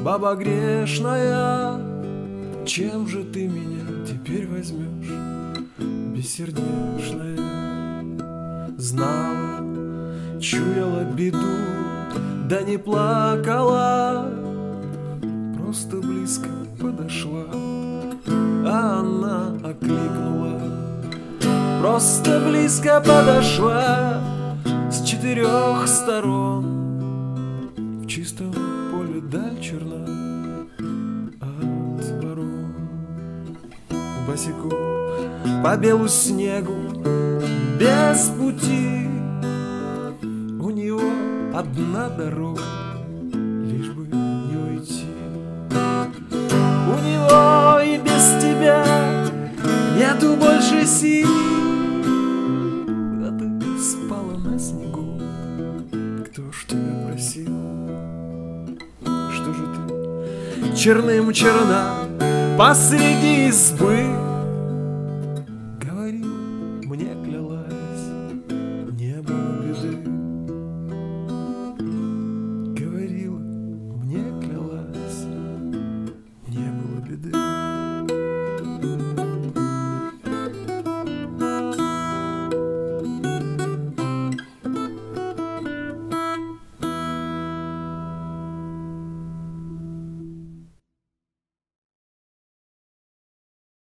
баба грешная, чем же ты меня теперь возьмешь, бессердечная? Знала, чуяла беду, да не плакала, просто близко подошла, а она окликнула. Просто близко подошла с 4 сторон, в чистом поле даль черна от ворон. Босику по белу снегу без пути, у него одна дорога, лишь бы не уйти. У него и без тебя нету больше сил, а ты спала на снегу. Кто ж тебя просил? Что же ты черным черна посреди избы?